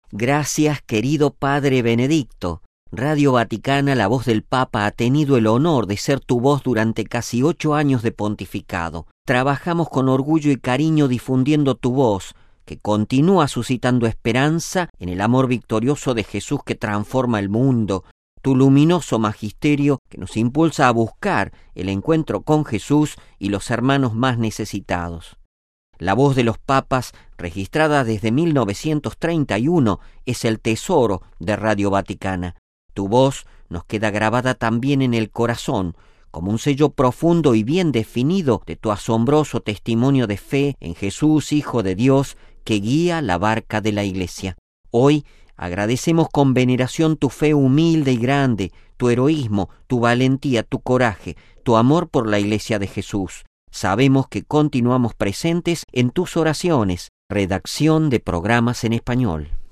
Gracias, querido Padre Benedicto. Radio Vaticana, la voz del Papa, ha tenido el honor de ser tu voz durante casi 8 años de pontificado. Trabajamos con orgullo y cariño difundiendo tu voz, que continúa suscitando esperanza en el amor victorioso de Jesús que transforma el mundo, tu luminoso magisterio que nos impulsa a buscar el encuentro con Jesús y los hermanos más necesitados. La voz de los papas, registrada desde 1931, es el tesoro de Radio Vaticana. Tu voz nos queda grabada también en el corazón, como un sello profundo y bien definido de tu asombroso testimonio de fe en Jesús, Hijo de Dios, que guía la barca de la Iglesia. Hoy agradecemos con veneración tu fe humilde y grande, tu heroísmo, tu valentía, tu coraje, tu amor por la Iglesia de Jesús. Sabemos que continuamos presentes en tus oraciones, redacción de programas en español.